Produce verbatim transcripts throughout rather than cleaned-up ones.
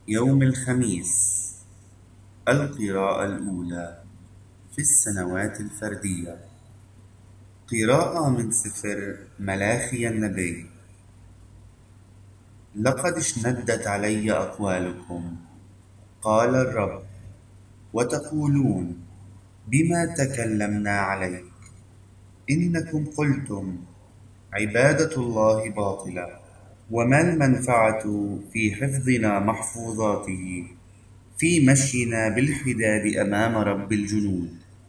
يوم الخميس. القراءة الأولى في السنوات الفردية. قراءة من سفر ملاخي النبي. لقد اشندت علي أقوالكم، قال الرب، وتقولون: بما تكلمنا عليك؟ إنكم قلتم: عبادة الله باطلة، وما المنفعة في حفظنا محفوظاته، في مشينا بالحداد أمام رب الجنود.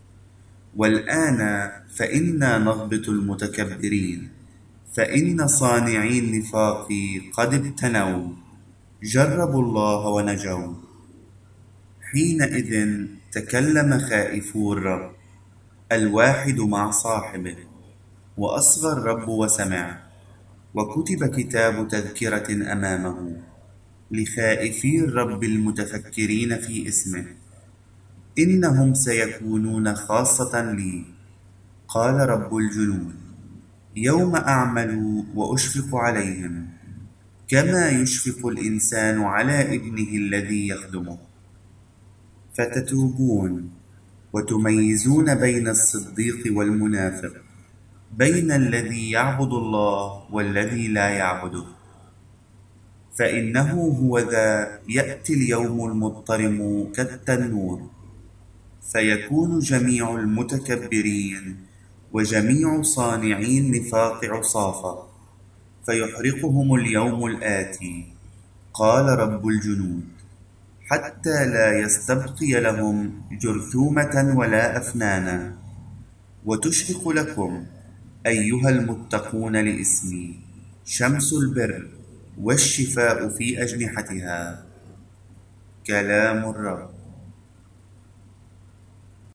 والآن فإنا نضبط المتكبرين، فإن صانعي النفاق قد ابتنوا، جربوا الله ونجوا. حينئذ تكلم خائفو الرب، الواحد مع صاحبه، وأصغى الرب وسمع، وكتب كتاب تذكرة أمامه لخائفي الرب المتفكرين في اسمه. إنهم سيكونون خاصة لي، قال رب الجنود، يوم أعمل وأشفق عليهم، كما يشفق الإنسان على ابنه الذي يخدمه. فتتوبون وتميزون بين الصديق والمنافق، بين الذي يعبد الله والذي لا يعبده. فإنه هو ذا يأتي اليوم المضطرم كالتنور، فيكون جميع المتكبرين وجميع صانعي النفاق عصافى، فيحرقهم اليوم الآتي، قال رب الجنود، حتى لا يستبقي لهم جرثومة ولا أفنانا. وتشرق لكم أيها المتقون لاسمي شمس البر والشفاء في أجنحتها. كلام الرب.